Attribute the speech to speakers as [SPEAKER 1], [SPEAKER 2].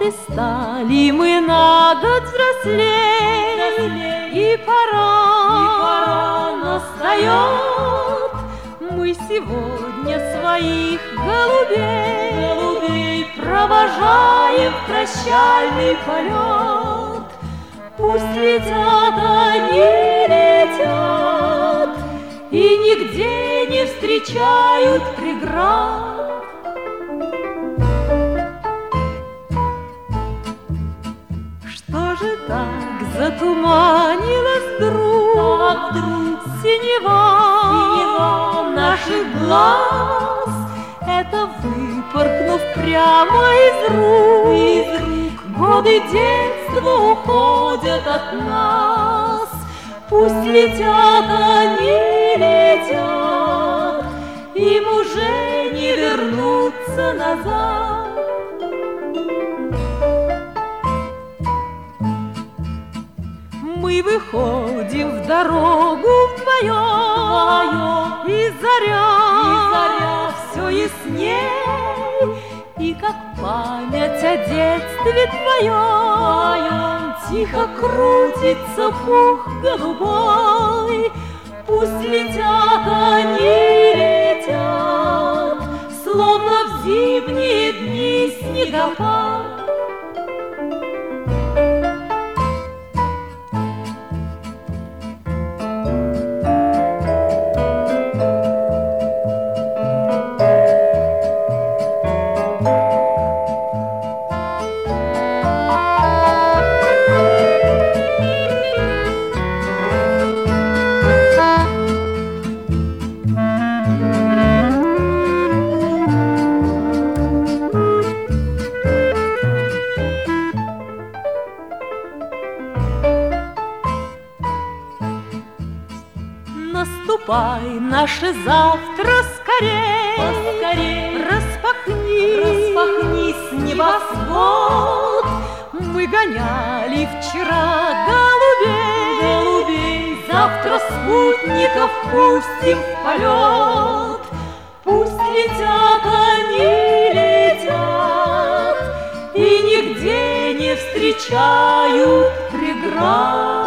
[SPEAKER 1] Не стали мы на год взрослей, и пора настает. Мы сегодня своих голубей провожаем в прощальный полет. Пусть летят они, летят, и нигде не встречают преград. Что же так затуманилось вдруг синева наших глаз? Это выпорхнув прямо из рук, годы детства уходят от нас. Пусть летят они, летят, им уже не вернуться назад. Мы выходим в дорогу вдвоем, и заря все ясней, и как память о детстве твоем тихо крутится пух голубой. Пусть летят они, летят, словно в зимние дни снегопад. Наступай наше завтра скорей, распахнись небосвод. Мы гоняли вчера голубей, завтра спутников пустим в полет. Пусть летят они, летят, и нигде не встречают преград.